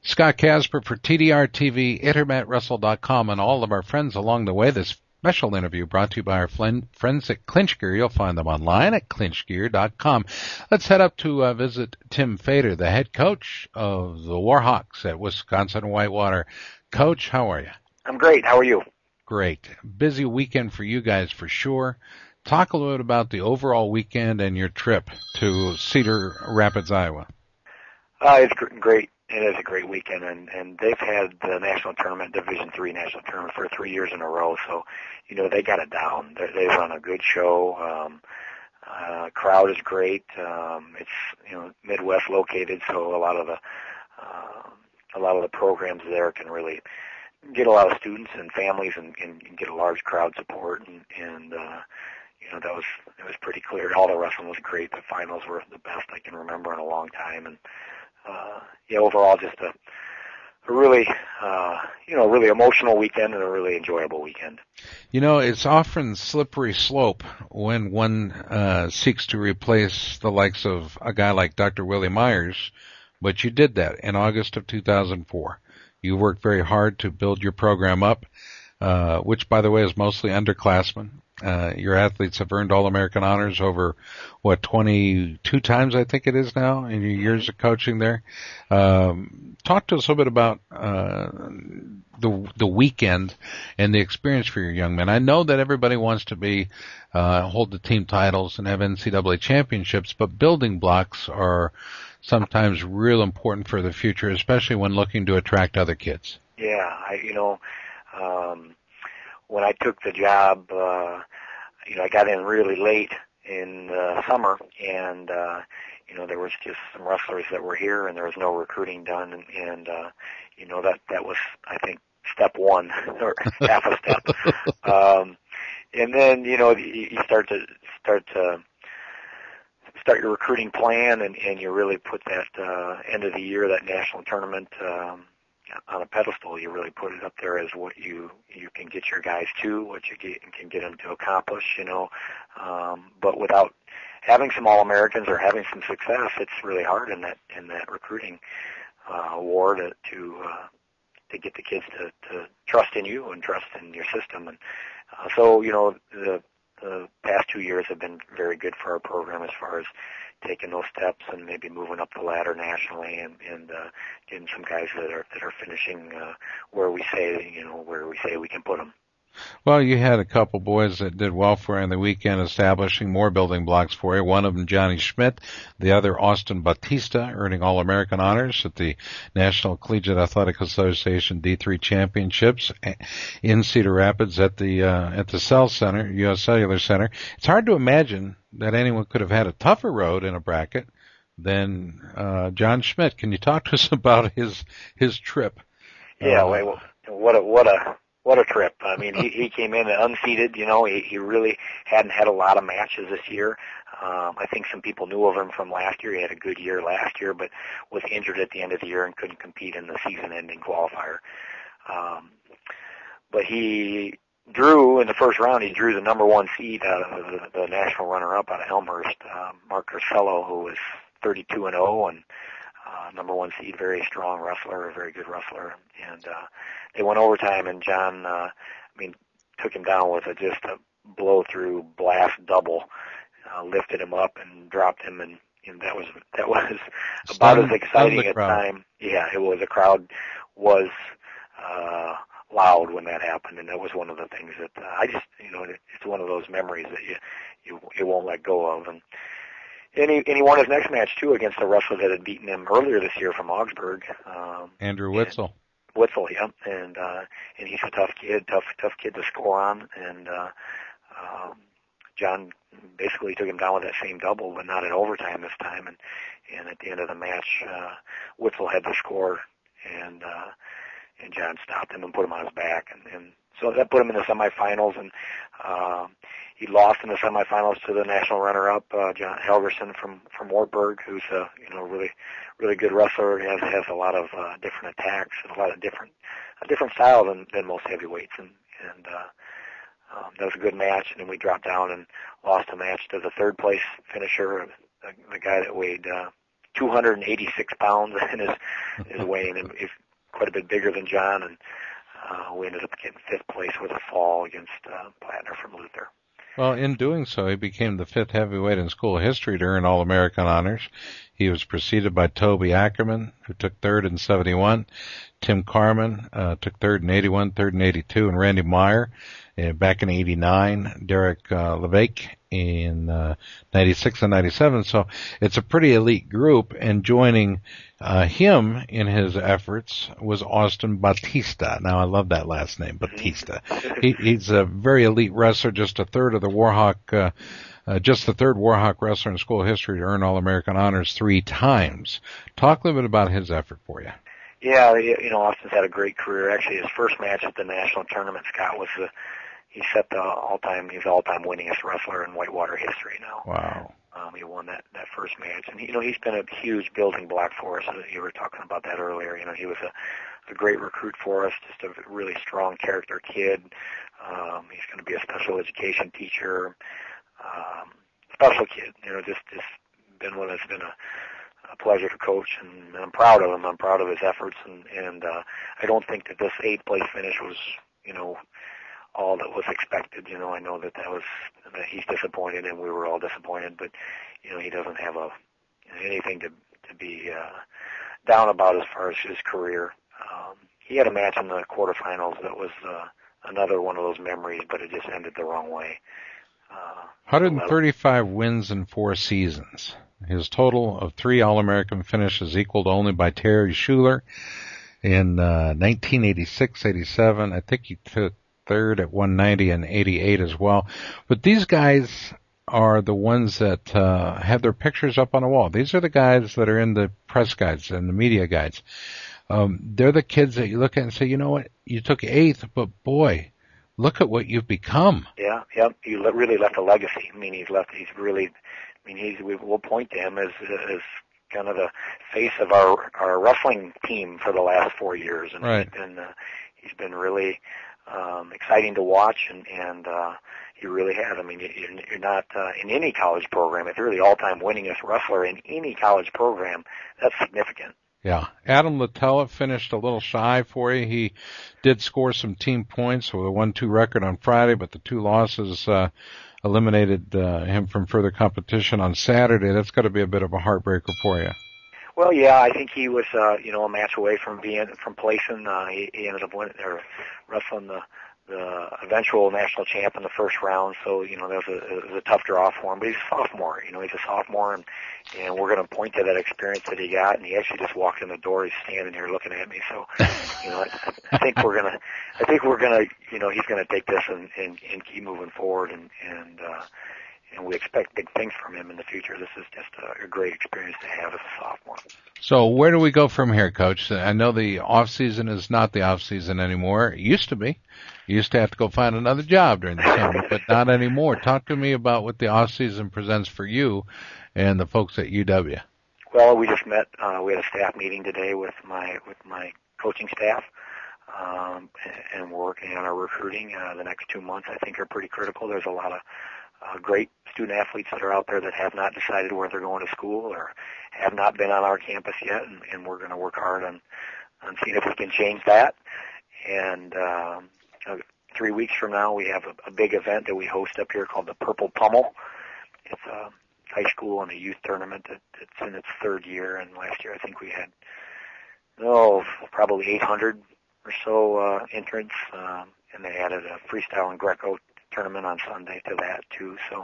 Scott Casper for TDR TV, IntermatWrestle.com, and all of our friends along the way. This special interview brought to you by our friends at Clinch Gear. You'll find them online at clinchgear.com. Let's head up to visit Tim Fader, the head coach of the Warhawks at Wisconsin Whitewater. Coach, how are you? I'm great. How are you? Great. Busy weekend for you guys for sure. Talk a little bit about the overall weekend and your trip to Cedar Rapids, Iowa. It's great. It is a great weekend, and they've had the national tournament, Division III national tournament, for 3 years in a row. So, they got it down. They run a good show. Crowd is great. It's Midwest located, so a lot of the programs there can really get a lot of students and families and get a large crowd support and that was pretty clear. All the wrestling was great. The finals were the best I can remember in a long time, and overall just a really really emotional weekend and a really enjoyable weekend. It's often slippery slope when one seeks to replace the likes of a guy like Dr. Willie Myers, but you did that in August of 2004. You worked very hard to build your program up, which, by the way, is mostly underclassmen. Your athletes have earned All-American honors over, 22 times, I think it is now, in your years of coaching there. Talk to us a little bit about the weekend and the experience for your young men. I know that everybody wants to hold the team titles and have NCAA championships, but building blocks are sometimes real important for the future, especially when looking to attract other kids. Yeah, when I took the job, I got in really late in the summer, and there was just some wrestlers that were here, and there was no recruiting done, and that was, I think, step one or half a step. And then you start your recruiting plan, and you really put that end of the year, that national tournament, on a pedestal. You really put it up there as what you can get your guys to, what you can get them to accomplish, but without having some All-Americans or having some success, it's really hard in that recruiting war to get the kids to trust in you and trust in your system. And so the past 2 years have been very good for our program as far as taking those steps and maybe moving up the ladder nationally and getting some guys that are finishing where we say we can put them. Well, you had a couple boys that did well for you on the weekend, establishing more building blocks for you. One of them, Johnny Schmidt, the other, Austin Batista, earning All-American honors at the National Collegiate Athletic Association D3 Championships in Cedar Rapids at the Cell Center, U.S. Cellular Center. It's hard to imagine that anyone could have had a tougher road in a bracket than John Schmidt. Can you talk to us about his trip? Yeah, what a trip. I mean, he came in unseeded, he really hadn't had a lot of matches this year. I think some people knew of him from last year. He had a good year last year, but was injured at the end of the year and couldn't compete in the season-ending qualifier. But he drew, in the first round, he drew the number one seed out of the national runner-up out of Elmhurst, Mark Carcello, who was 32-0 and number one seed, very strong wrestler, a very good wrestler. And they went overtime, and John, took him down with just a blow-through blast double, lifted him up and dropped him, and that was about as exciting a time. Yeah, it was. The crowd was loud when that happened, and that was one of the things that I just, it's one of those memories that you won't let go of. And he won his next match too against a wrestler that had beaten him earlier this year from Augsburg. Andrew Witzel. Witzel, yeah, and he's a tough kid to score on, and John basically took him down with that same double, but not in overtime this time, and at the end of the match, Witzel had the score, and John stopped him and put him on his back, and so that put him in the semifinals, and he lost in the semifinals to the national runner-up, John Helgerson from Wartburg, who's a really good wrestler. He has a lot of different attacks and a different style than most heavyweights, and that was a good match. And then we dropped down and lost a match to the third place finisher, the guy that weighed 286 pounds in his weighing, and he's quite a bit bigger than John, and we ended up getting 5th place with a fall against Plattner from Luther. Well, in doing so, he became the 5th heavyweight in school history to earn All-American honors. He was preceded by Toby Ackerman, who took 3rd in 71. Tim Carman took 3rd in 81, 3rd in 82, and Randy Meyer back in 89. Derek Levesque in 96 and 97. So it's a pretty elite group, and joining him in his efforts was Austin Batista. Now, I love that last name, Batista. He's a very elite wrestler, just a third of the Warhawk, just the 3rd Warhawk wrestler in school history to earn All-American honors 3 times. Talk a little bit about his effort for you. Yeah, Austin's had a great career. Actually, his first match at the national tournament, Scott, was he set he's all-time winningest wrestler in Whitewater history now. Wow. He won that first match, and he's been a huge building block for us. You were talking about that earlier. He was a great recruit for us, just a really strong character kid. He's going to be a special education teacher, special kid. Just been one that's been a pleasure to coach, and I'm proud of him. I'm proud of his efforts, and I don't think that this 8th place finish was, all that was expected. I know that he's disappointed, and we were all disappointed, but he doesn't have anything to be down about as far as his career. He had a match in the quarterfinals that was another one of those memories, but it just ended the wrong way. 135 wins in 4 seasons. His total of 3 All-American finishes equaled only by Terry Schuler in 1986-87. I think he took 3rd at 190 and 88 as well. But these guys are the ones that have their pictures up on the wall. These are the guys that are in the press guides and the media guides. They're the kids that you look at and say, you know what, you took 8th, but boy, look at what you've become. Yeah, yep. He really left a legacy. We'll point to him as kind of the face of our wrestling team for the last 4 years, and right. He's been really exciting to watch, and he really has. You're not in any college program. If you're the all-time winningest wrestler in any college program, that's significant. Yeah. Adam Latella finished a little shy for you. He did score some team points with a 1-2 record on Friday, but the 2 losses eliminated him from further competition on Saturday. That's got to be a bit of a heartbreaker for you. Well, yeah, I think he was, a match away from placing. He ended up wrestling the eventual national champ in the first round. So, that was a tough draw for him. But he's a sophomore. He's a sophomore, and we're going to point to that experience that he got. And he actually just walked in the door. He's standing here looking at me. So, I think we're gonna. He's gonna take this and keep moving forward, and we expect big things from him in the future. This is just a great experience to have as a sophomore. So where do we go from here, Coach? I know the off season is not the off season anymore. It used to be. You used to have to go find another job during the summer, but not anymore. Talk to me about what the off season presents for you and the folks at UW. Well, we just met. We had a staff meeting today with my coaching staff, and we're working on our recruiting. The next 2 months, I think, are pretty critical. There's a lot of great student athletes that are out there that have not decided where they're going to school or have not been on our campus yet, and we're going to work hard on seeing if we can change that. And 3 weeks from now, we have a big event that we host up here called the Purple Pummel. It's a high school and a youth tournament that's in its 3rd year, and last year I think we had probably 800 or so entrants, and they added a freestyle and Greco tournament on Sunday to that too. So,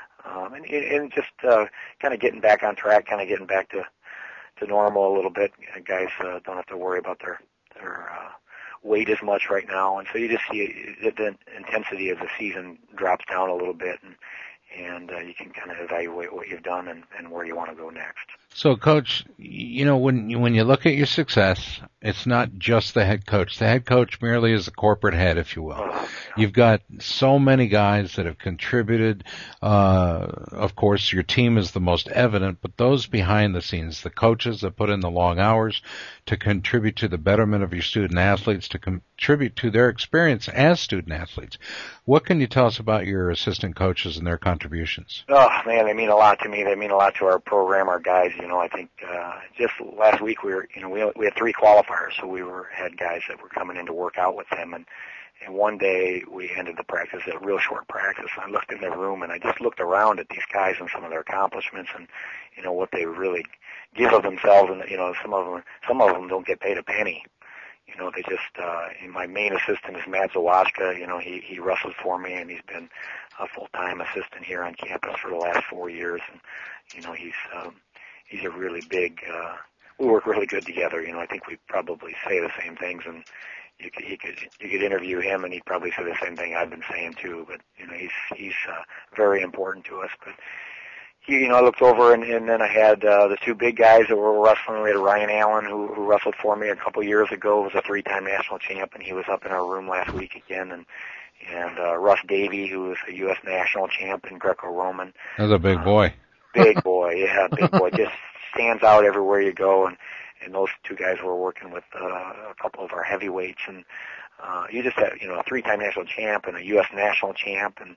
and just kind of getting back on track, kind of getting back to normal a little bit. Guys don't have to worry about their weight as much right now, and so you just see the intensity of the season drops down a little bit, and you can kind of evaluate what you've done and where you want to go next. So, Coach, when you look at your success, it's not just the head coach. The head coach merely is the corporate head, if you will. Oh, yeah. You've got so many guys that have contributed. Of course, your team is the most evident, but those behind the scenes, the coaches that put in the long hours to contribute to the betterment of your student athletes, to contribute to their experience as student athletes. What can you tell us about your assistant coaches and their contributions? Oh, man, they mean a lot to me. They mean a lot to our program, our guys. I think just last week we had 3 qualifiers, so had guys that were coming in to work out with them, and one day we ended the practice at a real short practice. I looked in their room and I just looked around at these guys and some of their accomplishments and what they really give of themselves, and some of them don't get paid a penny. They just my main assistant is Matt Zawadzka. He wrestled for me, and he's been a full-time assistant here on campus for the last 4 years, and he's a really big we work really good together. I think we probably say the same things, and you could interview him and he'd probably say the same thing I've been saying too, but he's very important to us. But I looked over and then I had the 2 big guys that were wrestling. We had Ryan Allen who wrestled for me a couple years ago, was a 3-time national champ, and he was up in our room last week again, and Russ Davey, who was a U.S. national champ in Greco-Roman. That's a big boy. Big boy, yeah, big boy. Just stands out everywhere you go, and those 2 guys were working with a couple of our heavyweights, and you just have a 3-time national champ and a U.S. national champ, and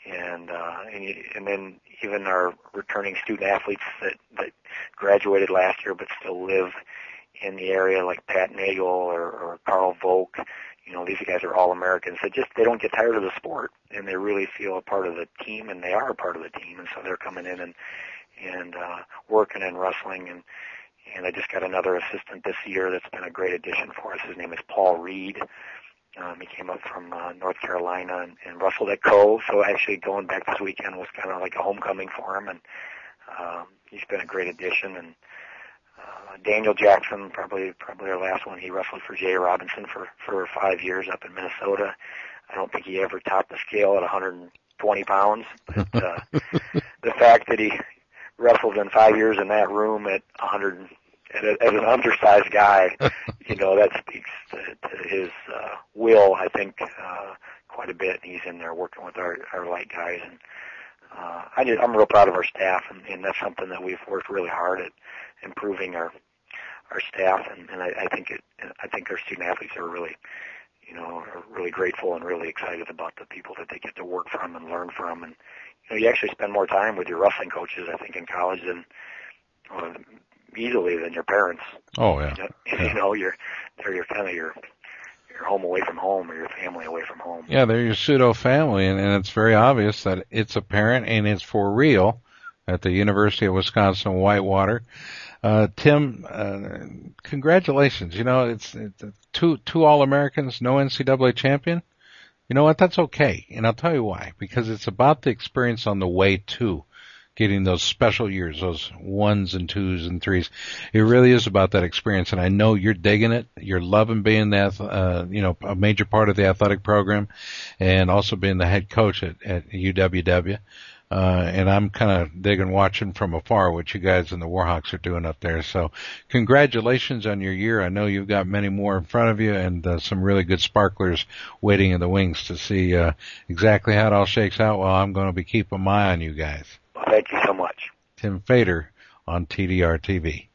then even our returning student athletes that graduated last year but still live in the area, like Pat Nagel or Carl Volk. These guys are all Americans. They don't get tired of the sport, and they really feel a part of the team, and they are a part of the team, and so they're coming in and working and wrestling, and I just got another assistant this year that's been a great addition for us. His name is Paul Reed. He came up from North Carolina and wrestled at Co. So actually going back this weekend was kind of like a homecoming for him, and he's been a great addition. And Daniel Jackson, probably our last one. He wrestled for Jay Robinson for 5 years up in Minnesota. I don't think he ever topped the scale at 120 pounds, but the fact that he wrestled in 5 years in that room at 100 as an undersized guy, that speaks to his will, I think, quite a bit. He's in there working with our light guys, and I'm real proud of our staff, and that's something that we've worked really hard at improving our staff, and I think our student athletes are really grateful and really excited about the people that they get to work from and learn from, and you actually spend more time with your wrestling coaches, I think, in college than easily than your parents. Oh yeah. They're kind of your home away from home, or your family away from home. Yeah, they're your pseudo family, and it's very obvious that it's apparent and it's for real at the University of Wisconsin-Whitewater. Tim, congratulations. It's 2 All-Americans, no NCAA champion. You know what? That's okay. And I'll tell you why. Because it's about the experience on the way to getting those special years, those 1s and 2s and 3s. It really is about that experience. And I know you're digging it. You're loving being that, a major part of the athletic program, and also being the head coach at UWW. And I'm kind of digging watching from afar what you guys in the Warhawks are doing up there. So congratulations on your year. I know you've got many more in front of you, and some really good sparklers waiting in the wings to see exactly how it all shakes out. Well, I'm going to be keeping my eye on you guys. Well, thank you so much. Tim Fader on TDR TV.